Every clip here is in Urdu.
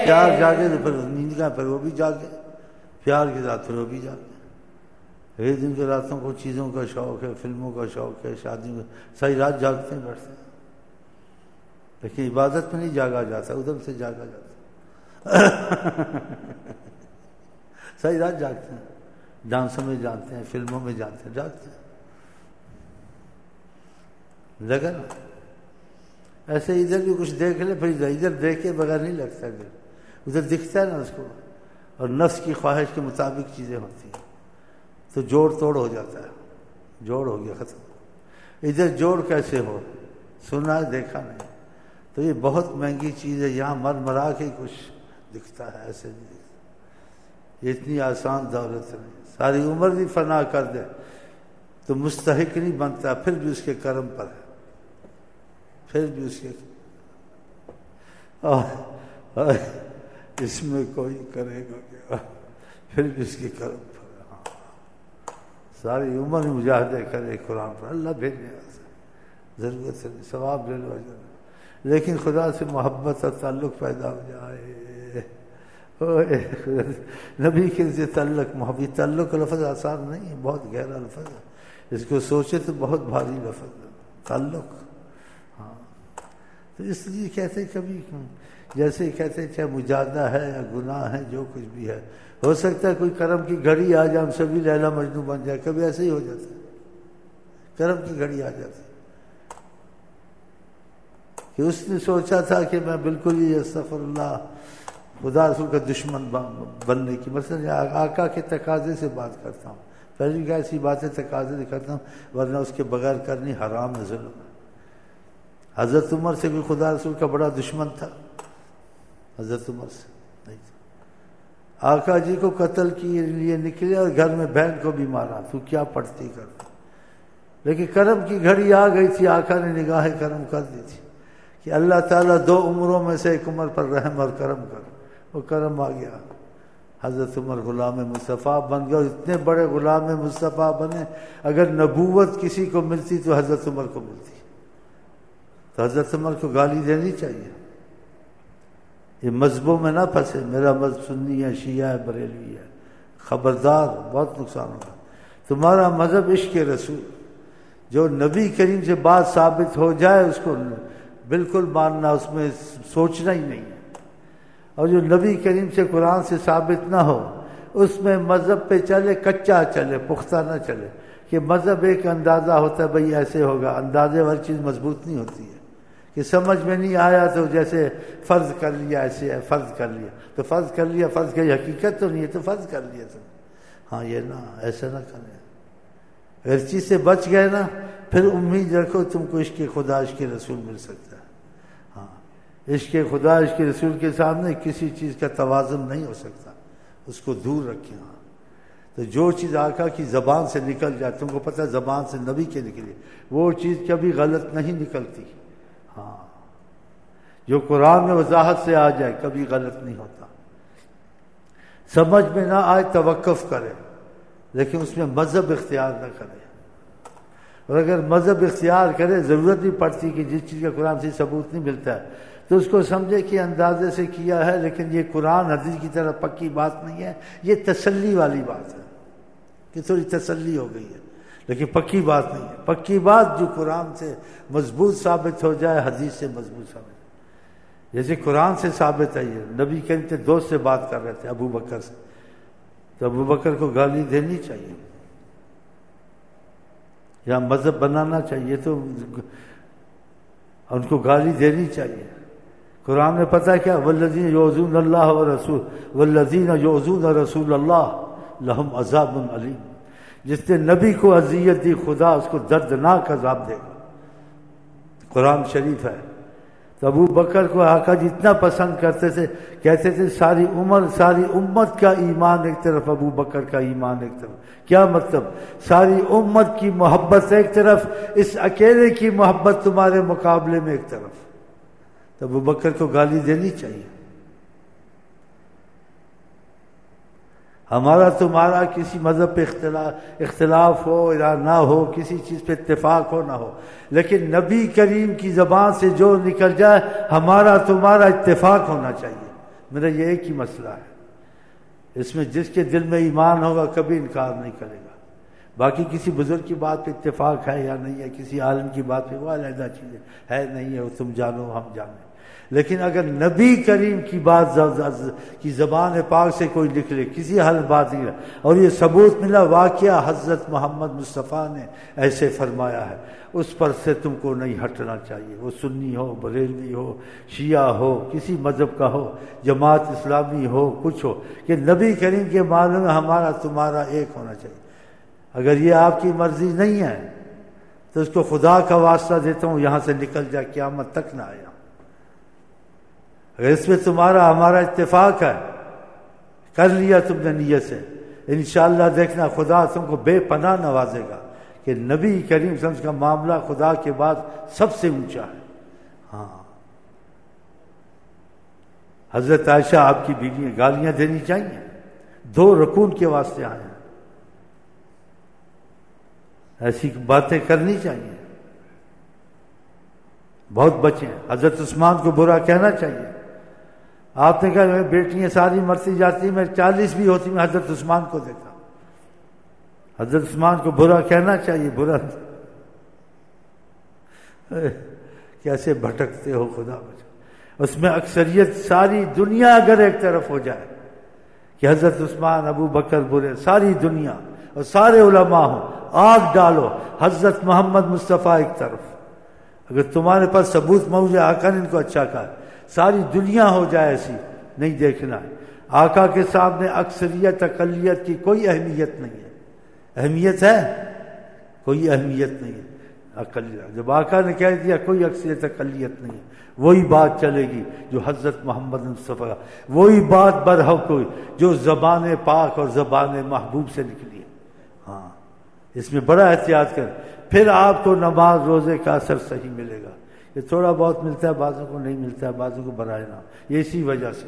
پیار جاگے تو پھر نیند کا پھر وہ بھی جاگے، پیار کے ساتھ پھر وہ بھی جاگے۔ ایک دن کے راتوں کو چیزوں کا شوق ہے، فلموں کا شوق ہے، شادیوں کا، ساری رات جاگتے ہیں بیٹھتے ہیں، لیکن عبادت میں نہیں جاگا جاتا، ادھر سے جاگا جاتا ساری رات جاگتے ہیں، ڈانسوں میں جانتے ہیں، فلموں میں جانتے ہیں، جاگتے ہیں۔ لگا نا ایسے ادھر بھی کچھ دیکھ لے، پھر ادھر دیکھے بغیر نہیں لگتا، ادھر دکھتا ہے نا اس کو، اور نفس کی خواہش کے مطابق چیزیں ہوتی ہیں تو جوڑ توڑ ہو جاتا ہے، جوڑ ہو گیا ختم۔ ادھر جوڑ کیسے ہو، سنا ہے دیکھا نہیں، تو یہ بہت مہنگی چیز ہے، یہاں مر مرا کے کچھ دکھتا ہے، ایسے نہیں دکھتا، یہ اتنی آسان دولت نہیں، ساری عمر بھی فنا کر دے تو مستحق نہیں بنتا، پھر بھی اس کے کرم پر ہے، پھر بھی اس کے اس میں کوئی کرے گا کیا، پھر بھی اس کے کرم پر ہے۔ ہاں ساری عمر مجاہدے کرے قرآن پر، اللہ بھیجنے ضرورت ہے، ثواب لے لو، لیکن خدا سے محبت اور تعلق پیدا ہو جائے، نبی کے سے تعلق، محبت، تعلق کا لفظ آسان نہیں ہے، بہت گہرا لفظ ہے، اس کو سوچے تو بہت بھاری لفظ ہے تعلق۔ ہاں تو اس لیے کہتے کبھی جیسے کہتے چاہے مجاہدہ ہے یا گناہ ہے، جو کچھ بھی ہے، ہو سکتا ہے کوئی کرم کی گھڑی آ جائے، ہم سبھی لیلا مجنوں بن جائے، کبھی ایسے ہی ہو جاتا ہے، کرم کی گھڑی آ جاتی کہ اس نے سوچا تھا کہ میں بالکل ہی استغفر اللہ خدا رسول کا دشمن بننے کی، مثلا آقا کے تقاضے سے بات کرتا ہوں، پہلی کہ ایسی باتیں تقاضے سے کرتا ہوں، ورنہ اس کے بغیر کرنی حرام ہے، ظلم ہے۔ حضرت عمر سے بھی خدا رسول کا بڑا دشمن تھا، حضرت عمر سے نہیں تھا، آقا جی کو قتل کے لیے نکلے اور گھر میں بہن کو بھی مارا، تو کیا پڑھتی کرتا، لیکن کرم کی گھڑی آ گئی تھی، آقا نے نگاہ کرم کر دی تھی کہ اللہ تعالیٰ دو عمروں میں سے ایک عمر پر رحم اور کرم کر، وہ کرم آ گیا، حضرت عمر غلام مصطفیٰ بن گئے، اور اتنے بڑے غلام مصطفیٰ بنے، اگر نبوت کسی کو ملتی تو حضرت عمر کو ملتی، تو حضرت عمر کو گالی دینی چاہیے، یہ مذہبوں میں نہ پھنسے، میرا مذہب سنی ہے، شیعہ ہے، بریلوی ہے، خبردار، بہت نقصان ہوگا۔ تمہارا مذہب عشق رسول، جو نبی کریم سے بات ثابت ہو جائے اس کو بالکل ماننا، اس میں سوچنا ہی نہیں ہے، اور جو نبی کریم سے قرآن سے ثابت نہ ہو اس میں مذہب پہ چلے، کچا چلے، پختہ نہ چلے، کہ مذہب ایک اندازہ ہوتا ہے، بھئی ایسے ہوگا، اندازے والی چیز مضبوط نہیں ہوتی ہے، کہ سمجھ میں نہیں آیا تو جیسے فرض کر لیا، ایسے ہے، فرض کر لیا تو فرض کر لیا، فرض کر حقیقت تو نہیں ہے تو فرض کر لیا تم، ہاں یہ نہ، ایسا نہ کریں، اگر چیز سے بچ گئے نا پھر امید رکھو تم کو عشق خدا عشق رسول مل سکتا ہے۔ ہاں عشق خدا عشق رسول کے سامنے کسی چیز کا توازن نہیں ہو سکتا، اس کو دور رکھیں۔ ہاں تو جو چیز آقا کی زبان سے نکل جائے، تم کو پتہ ہے زبان سے نبی کے نکلی، وہ چیز کبھی غلط نہیں نکلتی۔ ہاں جو قرآن میں وضاحت سے آ جائے کبھی غلط نہیں ہوتا، سمجھ میں نہ آئے توقف کرے، لیکن اس میں مذہب اختیار نہ کرے، اور اگر مذہب اختیار کرے ضرورت بھی پڑتی کہ جس چیز کا قرآن سے ثبوت نہیں ملتا ہے تو اس کو سمجھے کہ اندازے سے کیا ہے، لیکن یہ قرآن حدیث کی طرح پکی بات نہیں ہے، یہ تسلی والی بات ہے کہ تھوڑی تسلی ہو گئی ہے، لیکن پکی بات نہیں ہے۔ پکی بات جو قرآن سے مضبوط ثابت ہو جائے، حدیث سے مضبوط ثابت، جیسے قرآن سے ثابت ہے، یہ نبی کریم کے دوست سے بات کر رہے تھے، ابو بکر سے، تو ابو بکر کو گالی دینی چاہیے یا مذہب بنانا چاہیے تو ان کو گالی دینی چاہیے۔ قرآن میں پتہ ہے کیا، والذین یؤذون اللہ ورسول والذین یؤذون رسول اللہ لہم عذاب علیم، جس نے نبی کو اذیت دی خدا اس کو دردناک عذاب دے گا، قرآن شریف ہے۔ تو ابو بکر کو آقا جتنا پسند کرتے تھے، کہتے تھے ساری عمر ساری امت کا ایمان ایک طرف، ابو بکر کا ایمان ایک طرف۔ کیا مطلب؟ ساری امت کی محبت ایک طرف، اس اکیلے کی محبت تمہارے مقابلے میں ایک طرف، تو ابو بکر کو گالی دینی چاہیے۔ ہمارا تمہارا کسی مذہب پہ اختلاف ہو یا نہ ہو، کسی چیز پہ اتفاق ہو نہ ہو، لیکن نبی کریم کی زبان سے جو نکل جائے ہمارا تمہارا اتفاق ہونا چاہیے، میرا یہ ایک ہی مسئلہ ہے، اس میں جس کے دل میں ایمان ہوگا کبھی انکار نہیں کرے گا. باقی کسی بزرگ کی بات پہ اتفاق ہے یا نہیں ہے، کسی عالم کی بات پہ، وہ علیحدہ چیز ہے نہیں ہے، وہ تم جانو ہم جانیں. لیکن اگر نبی کریم کی بات کی زبان پاک سے کوئی نکلے، کسی حال بات نہیں، اور یہ ثبوت ملا واقعہ حضرت محمد مصطفیٰ نے ایسے فرمایا ہے، اس پر سے تم کو نہیں ہٹنا چاہیے. وہ سنی ہو، بریلوی ہو، شیعہ ہو، کسی مذہب کا ہو، جماعت اسلامی ہو، کچھ ہو، کہ نبی کریم کے معلوم میں ہمارا تمہارا ایک ہونا چاہیے. اگر یہ آپ کی مرضی نہیں ہے تو اس کو خدا کا واسطہ دیتا ہوں یہاں سے نکل جا، قیامت تک نہ آیا. اگر اس میں تمہارا ہمارا اتفاق ہے، کر لیا تم نے نیت سے، انشاءاللہ دیکھنا خدا تم کو بے پناہ نوازے گا، کہ نبی کریم صلی اللہ علیہ وسلم کا معاملہ خدا کے بعد سب سے اونچا ہے. ہاں، حضرت عائشہ آپ کی بیوی ہیں، گالیاں دینی چاہیے، 2 رکوع کے واسطے آئے ہیں، ایسی باتیں کرنی چاہیے. بہت بچے ہیں. حضرت عثمان کو برا کہنا چاہیے. آپ نے کہا بیٹیاں ساری مرتی جاتی، میں 40 بھی ہوتی میں حضرت عثمان کو دیکھا. حضرت عثمان کو برا کہنا چاہیے، برا کیسے بھٹکتے ہو خدا بچا. اس میں اکثریت ساری دنیا اگر ایک طرف ہو جائے کہ حضرت عثمان ابو بکر برے، ساری دنیا اور سارے علماء ہوں، آگ ڈالو، حضرت محمد مصطفیٰ ایک طرف. اگر تمہارے پاس ثبوت موجود ہے، آقا نے ان کو اچھا کہا، ساری دنیا ہو جائے ایسی، نہیں دیکھنا ہے. آقا کے سامنے اکثریت اقلیت کی کوئی اہمیت نہیں ہے. اہمیت ہے؟ کوئی اہمیت نہیں ہے. اقلیت جب آقا نے کہہ دیا کوئی اکثریت اقلیت نہیں ہے، وہی بات چلے گی جو حضرت محمد مصطفیٰ، وہی بات برحق ہوئی جو زبان پاک اور زبان محبوب سے نکلی ہے. ہاں، اس میں بڑا احتیاط کر، پھر آپ کو نماز روزے کا اثر صحیح ملے گا. یہ تھوڑا بہت ملتا ہے، بعضوں کو نہیں ملتا ہے، بعضوں کو برائے نہ. یہ اسی وجہ سے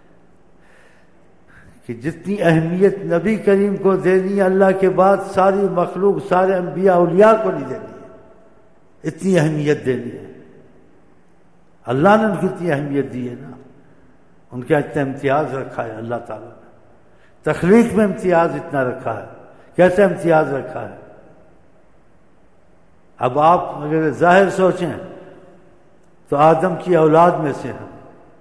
کہ جتنی اہمیت نبی کریم کو دینی ہے اللہ کے بعد ساری مخلوق، سارے انبیاء اولیاء کو نہیں دینی ہے، اتنی اہمیت دینی ہے. اللہ نے ان کو اتنی اہمیت دی ہے نا، ان کا اتنا امتیاز رکھا ہے اللہ تعالیٰ نے. تخلیق میں امتیاز اتنا رکھا ہے. کیسا امتیاز رکھا ہے؟ اب آپ اگر ظاہر سوچیں تو آدم کی اولاد میں سے ہیں،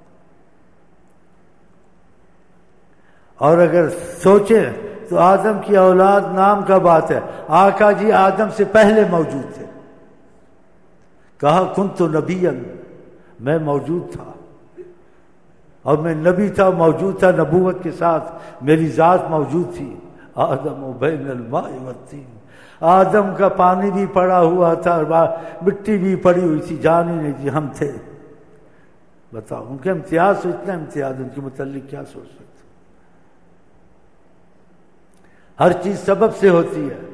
اور اگر سوچیں تو آدم کی اولاد نام کا بات ہے. آقا جی آدم سے پہلے موجود تھے. کہا کنت نبیا، میں موجود تھا اور میں نبی تھا، موجود تھا، نبوت کے ساتھ میری ذات موجود تھی. آدم و بین الماء والطین، آدم کا پانی بھی پڑا ہوا تھا، مٹی بھی پڑی ہوئی تھی، جان ہی نہیں تھی، ہم تھے. بتاؤ ان کے امتیاز سے اتنا امتیاز، ان کے متعلق کیا سوچ سکتے. ہر چیز سبب سے ہوتی ہے،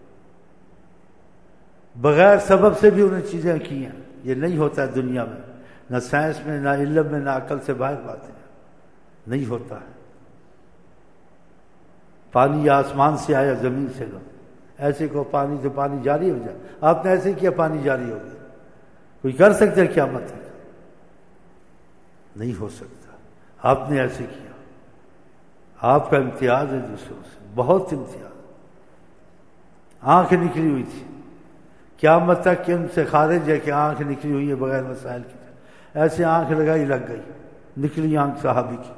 بغیر سبب سے بھی انہیں چیزیں کی ہیں. یہ نہیں ہوتا ہے دنیا میں، نہ سائنس میں، نہ علم میں، نہ عقل سے باہر باتیں، نہیں ہوتا ہے. پانی یا آسمان سے آیا زمین سے لو، ایسے کو پانی تو پانی جاری ہو جائے. آپ نے ایسے کیا پانی جاری ہو گیا؟ کوئی کر سکتا ہے قیامت تک؟ نہیں ہو سکتا. آپ نے ایسے کیا. آپ کا امتیاز ہے دوسروں سے، بہت امتیاز. آنکھ نکلی ہوئی تھی، قیامت تک کہ ان سے خارج ہے کہ آنکھ نکلی ہوئی ہے بغیر مسائل کی. ایسے آنکھ لگائی، لگ گئی، نکلی آنکھ صحابی کی.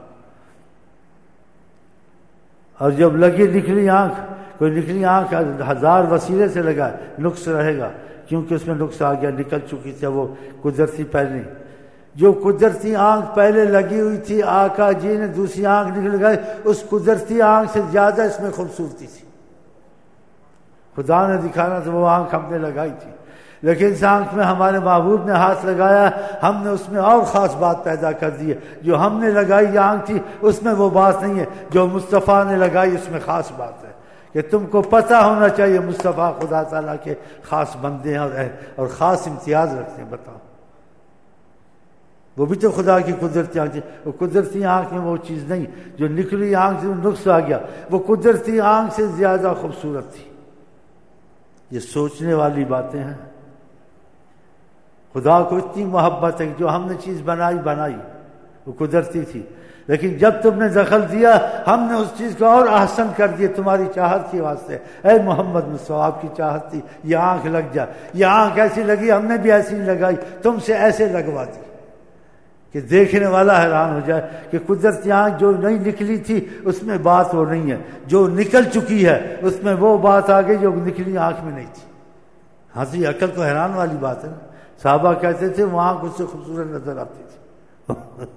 اور جب لگی نکلی آنکھ، کوئی نکلی آنکھ 1000 وسیلے سے لگا، نقص رہے گا کیونکہ اس میں نقص آ گیا، نکل چکی تھی وہ قدرتی پہلے. جو قدرتی آنکھ پہلے لگی ہوئی تھی، آقا جی نے دوسری آنکھ نکل گئی، اس قدرتی آنکھ سے زیادہ اس میں خوبصورتی تھی. خدا نے دکھانا تو وہ آنکھ ہم نے لگائی تھی، لیکن اس آنکھ میں ہمارے محبوب نے ہاتھ لگایا، ہم نے اس میں اور خاص بات پیدا کر دی ہے. جو ہم نے لگائی یہ آنکھ تھی، اس میں وہ بات نہیں ہے. جو مصطفیٰ نے لگائی اس میں خاص بات ہے کہ تم کو پتہ ہونا چاہیے مصطفیٰ خدا تعالیٰ کے خاص بندے ہیں اور خاص امتیاز رکھتے ہیں. بتاؤ، وہ بھی تو خدا کی قدرتی آنکھ تھی. وہ قدرتی آنکھ میں وہ چیز نہیں، جو نکلی آنکھ سے نقص آ گیا، وہ قدرتی آنکھ سے زیادہ خوبصورت تھی. یہ سوچنے والی باتیں ہیں. خدا کو اتنی محبت ہے کہ جو ہم نے چیز بنائی وہ قدرتی تھی. لیکن جب تم نے دخل دیا ہم نے اس چیز کو اور احسن کر دیا تمہاری چاہت کی واسطے. اے محمد مصطفیٰ آپ کی چاہت تھی یہ آنکھ لگ جا، یہ آنکھ ایسی لگی ہم نے بھی ایسی لگائی، تم سے ایسے لگوا دی کہ دیکھنے والا حیران ہو جائے کہ قدرتی آنکھ جو نہیں نکلی تھی اس میں بات وہ نہیں ہے، جو نکل چکی ہے اس میں وہ بات آ گئی جو نکلی آنکھ میں نہیں تھی. ہاں جی، عقل کو حیران والی بات ہے نا. صحابہ کہتے تھے وہ آنکھ اس سے خوبصورت نظر آتی تھی.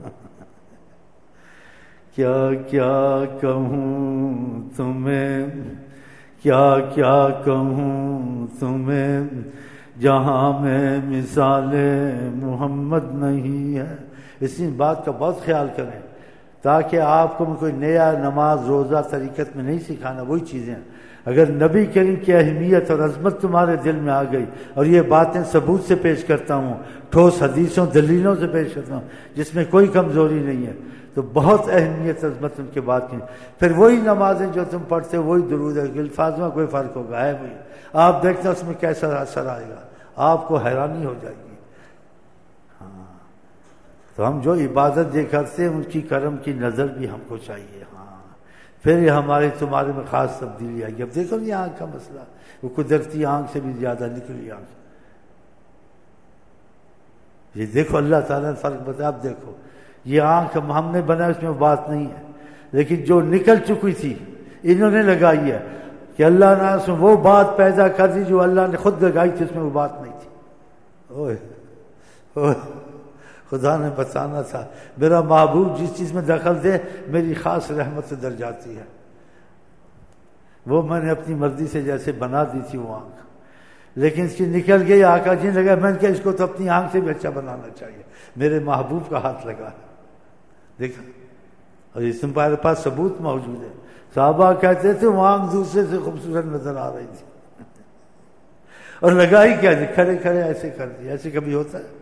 کیا کیا کہوں تمہیں، کیا کیا کہوں تمہیں، جہاں میں مثال محمد نہیں ہے. اسی بات کا بہت خیال کریں تاکہ آپ کو کوئی نیا نماز روزہ طریقت میں نہیں سکھانا. وہی چیزیں اگر نبی کریم کی اہمیت اور عظمت تمہارے دل میں آ گئی، اور یہ باتیں ثبوت سے پیش کرتا ہوں، ٹھوس حدیثوں دلیلوں سے پیش کرتا ہوں جس میں کوئی کمزوری نہیں ہے، تو بہت اہمیت عظمت ان کے بات کی. پھر وہی نمازیں جو تم پڑھتے وہی درود ہے، الفاظ میں کوئی فرق ہوگا ہے وہی. آپ دیکھنا اس میں کیسا اثر آئے گا، آپ کو حیرانی ہو جائے گی. ہاں تو ہم جو عبادت یہ کرتے ہیں ان کی کرم کی نظر بھی ہم کو چاہیے. ہاں پھر یہ ہمارے تمہارے میں خاص تبدیلی آئی. اب دیکھو یہ آنکھ کا مسئلہ، وہ قدرتی آنکھ سے بھی زیادہ نکلی آنکھ. یہ دیکھو اللہ تعالیٰ نے فرق بتایا. اب دیکھو یہ آنکھ ہم نے بنایا اس میں بات نہیں ہے، لیکن جو نکل چکی تھی انہوں نے لگائی ہے کہ اللہ نے اس میں وہ بات پیدا کر دی جو اللہ نے خود لگائی تھی، اس میں وہ بات نہیں تھی. اوہ اوہ خدا نے بتانا تھا میرا محبوب جس چیز میں دخل دے میری خاص رحمت سے در جاتی ہے. وہ میں نے اپنی مرضی سے جیسے بنا دی تھی وہ آنکھ، لیکن اس کی نکل گئی. آقا جی لگا میں نے کہا اس کو تو اپنی آنکھ سے بھی اچھا بنانا چاہیے. میرے محبوب کا ہاتھ لگا ہے، دیکھا. اور اس تمہارے پاس ثبوت موجود ہے. صحابہ کہتے تھے وہ آنکھ دوسرے سے خوبصورت نظر آ رہی تھی اور لگائی کیا جی، کھڑے کھڑے ایسے کر دی. ایسے کبھی ہوتا ہے؟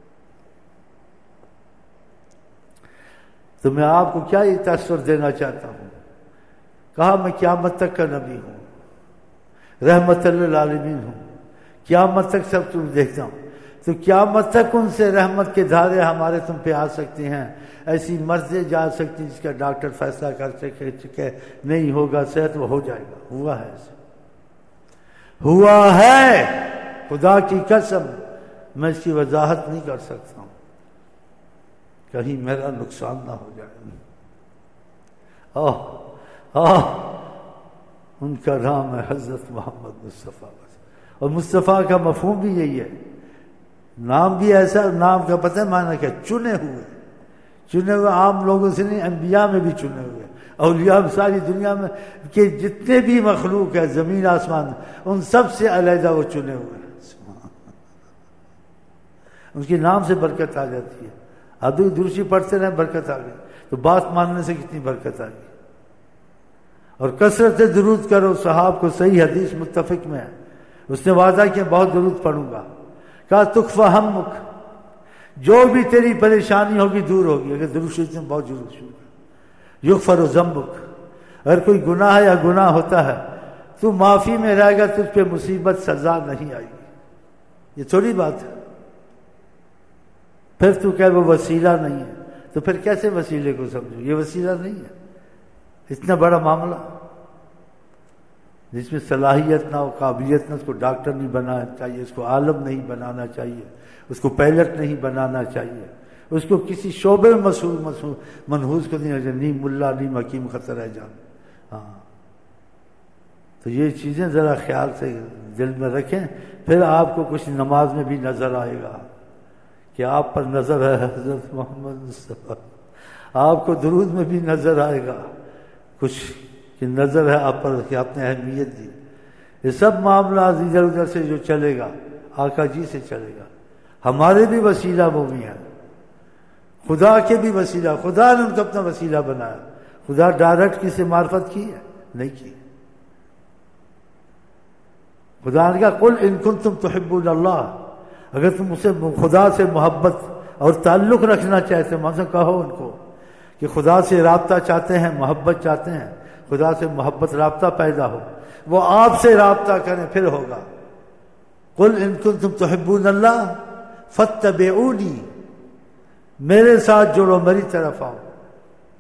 تو میں آپ کو کیا یہ تاثر دینا چاہتا ہوں. کہا میں قیامت تک کا نبی ہوں، رحمت للعالمین ہوں، قیامت تک سب تم دیکھتا ہوں. تو قیامت تک ان سے رحمت کے دھارے ہمارے تم پہ آ سکتے ہیں. ایسی مرضیں جا سکتی جس کا ڈاکٹر فیصلہ کر چکے نہیں ہوگا صحت، وہ ہو جائے گا. ہوا ہے ایسے، ہوا ہے. خدا کی قسم میں اس کی وضاحت نہیں کر سکتا ہوں، کہیں میرا نقصان نہ ہو جائے. ان کا نام ہے حضرت محمد مصطفیٰ. اور مصطفیٰ کا مفہوم بھی یہی ہے. نام بھی ایسا، نام کا پتہ ہے معنی کیا؟ چنے ہوئے. چنے ہوئے عام لوگوں سے نہیں، انبیاء میں بھی چنے ہوئے. اولیاء ساری دنیا میں کہ جتنے بھی مخلوق ہے زمین آسمان ان سب سے علیحدہ وہ چنے ہوئے ہیں. ان کے نام سے برکت آ جاتی ہے. ابھی درشی پڑھتے رہے برکت آ گئی، تو بات ماننے سے کتنی برکت آ گئی. اور کثرت سے درود کرو. صحاب کو صحیح حدیث متفق میں ہے، اس نے وعدہ کیا بہت درود پڑھوں گا. کہا تکفی ہمک، جو بھی تیری پریشانی ہوگی دور ہوگی اگر درود شریف میں بہت ضرور شروع. یغفر ذنبک، اگر کوئی گناہ ہے یا گناہ ہوتا ہے تو معافی میں رہے گا، تجھ پہ مصیبت سزا نہیں آئے گی. یہ تھوڑی بات ہے. پھر تو کہے وہ وسیلہ نہیں ہے، تو پھر کیسے وسیلے کو سمجھو؟ یہ وسیلہ نہیں ہے. اتنا بڑا معاملہ جس میں صلاحیت نہ ہو، قابلیت نہ، اس کو ڈاکٹر نہیں بنانا چاہیے، اس کو عالم نہیں بنانا چاہیے، اس کو پائلٹ نہیں بنانا چاہیے، اس کو کسی شعبے میں منحوس کو نہیں ملا نہیں حکیم خطر ہے جان. ہاں تو یہ چیزیں ذرا خیال سے دل میں رکھیں. پھر آپ کو کچھ نماز میں بھی نظر آئے گا کہ آپ پر نظر ہے حضرت محمد مصطفیٰ. آپ کو درود میں بھی نظر آئے گا کچھ کہ نظر ہے آپ پر کہ آپ نے اہمیت دی. یہ سب معاملات ادھر ادھر سے جو چلے گا آقا جی سے چلے گا. ہمارے بھی وسیلہ وہ بھی ہیں، خدا کے بھی وسیلہ. خدا نے ان کو اپنا وسیلہ بنایا. خدا ڈائریکٹ کسی معرفت کی ہے؟ نہیں کی. خدا نے کہا قل ان کنتم تحبون اللہ، اگر تم اسے خدا سے محبت اور تعلق رکھنا چاہتے ہیں، مثلا کہو ان کو کہ خدا سے رابطہ چاہتے ہیں، محبت چاہتے ہیں، خدا سے محبت رابطہ پیدا ہو، وہ آپ سے رابطہ کریں پھر ہوگا. قل ان کنتم تحبون اللہ فاتبعونی، میرے ساتھ جڑو، میری طرف آؤ.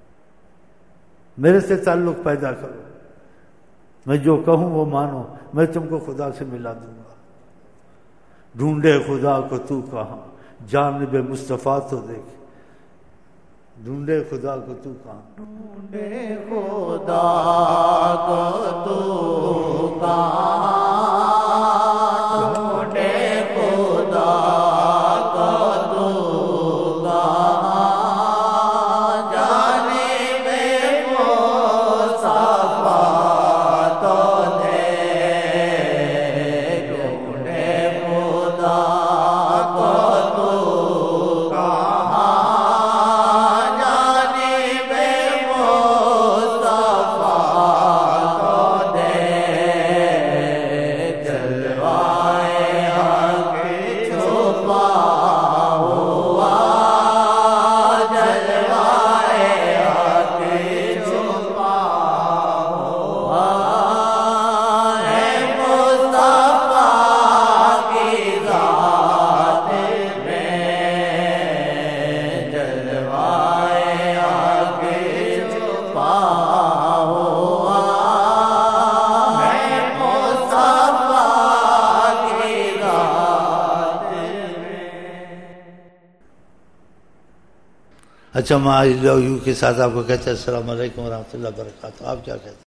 میرے سے تعلق پیدا کرو، میں جو کہوں وہ مانو، میں تم کو خدا سے ملا دوں گا۔ ڈھونڈے خدا کو تو کہاں، جانب مصطفیٰ تو دیکھ، ڈھونڈے خدا کو تو کہاں، ڈھونڈے خدا کو تو کہاں، ڈھونڈے خدا کو تو کہاں، جانب مصطفیٰ تو دیکھ، ڈھونڈے خدا کو تو کہاں، جانب مصطفیٰ تو دیکھ، جلوائے حق چھپا ہوا، جلوائے حق چھپا ہوا ہے مصطفیٰ کی ذات میں، جلوائے حق چھپا ہوا ہے مصطفیٰ کی ذات میں۔ اچھا میں آئی لو یو کے ساتھ آپ کو کہتے ہیں السلام علیکم ورحمۃ اللہ وبرکاتہ، آپ کیا کہتے ہیں؟